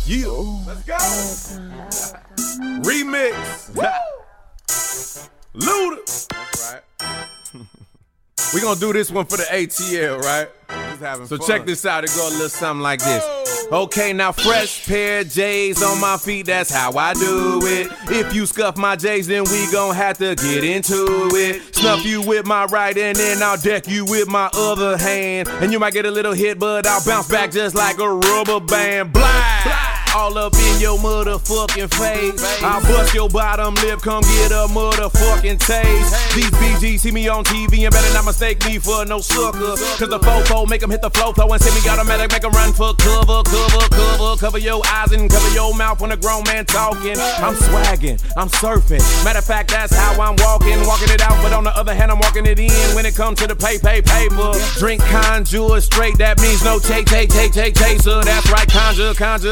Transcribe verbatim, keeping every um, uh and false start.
Yeah. Let's go. Remix. Luda. That's right. We gonna do this one for the A T L, right? Just having So fun. check this out, it go a little something like this. Okay, now fresh pair of J's on my feet, that's how I do it. If you scuff my J's, then we gon' have to get into it. Snuff you with my right and then I'll deck you with my other hand. And you might get a little hit, but I'll bounce back just like a rubber band. Blind! All up in your motherfucking face. I'll bust your bottom lip, come get a motherfucking taste. These B Gs see me on T V and better not mistake me for no sucker. Cause the fofo make them hit the flow flow and send me automatic, make them run for cover, cover, cover. Cover your eyes and cover your mouth when a grown man talking. I'm swagging, I'm surfing. Matter of fact, that's how I'm walking. Walking it out, but on the other hand, I'm walking it in when it comes to the pay, pay, paper. Drink conjure straight, that means no take, take, take, take, chaser. That's right, conjure, conjure.